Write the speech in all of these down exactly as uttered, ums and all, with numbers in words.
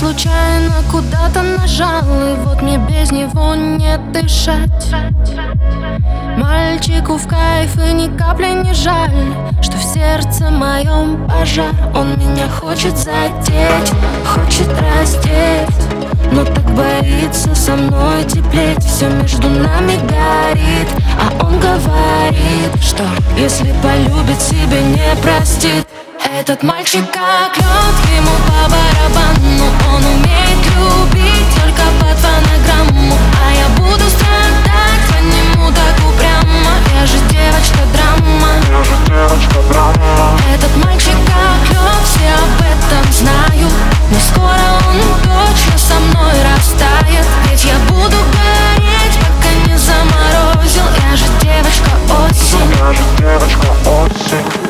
случайно куда-то нажал, и вот мне без него не дышать. Мальчику в кайф и ни капли не жаль, что в сердце моем пожар. Он меня хочет задеть, хочет раздеть, но так боится со мной теплеть. Все между нами горит, а он говорит, что если полюбит, себе не простит. Этот мальчик как лед, ему по барабану. Он умеет любить только под фонограмму, а я буду страдать по нему так упрямо. Я же девочка-драма, я же девочка-драма. Этот мальчик как лед, все об этом знают, но скоро он точно со мной растает. Ведь я буду гореть, пока не заморозил. Я же девочка-осень, я же девочка-осень.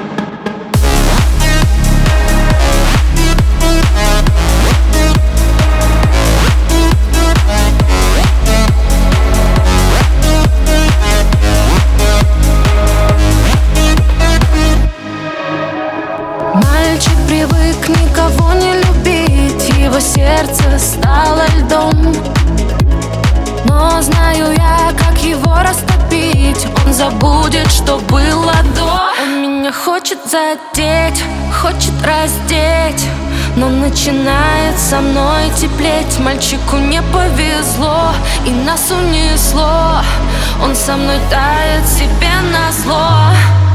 Мальчик привык никого не любить, его сердце стало льдом. Но знаю я, как его растопить. Он забудет, что было до. Он меня хочет задеть, хочет раздеть, но начинает со мной теплеть. Мальчику не повезло, и нас унесло. Он со мной тает себе назло.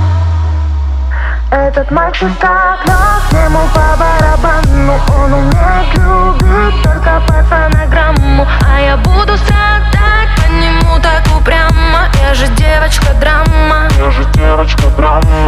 Этот мальчик как лед, ему по барабану. Он умеет любить только под фонограмму, а я буду страдать по нему так упрямо. Я же девочка-драма, я же девочка-драма.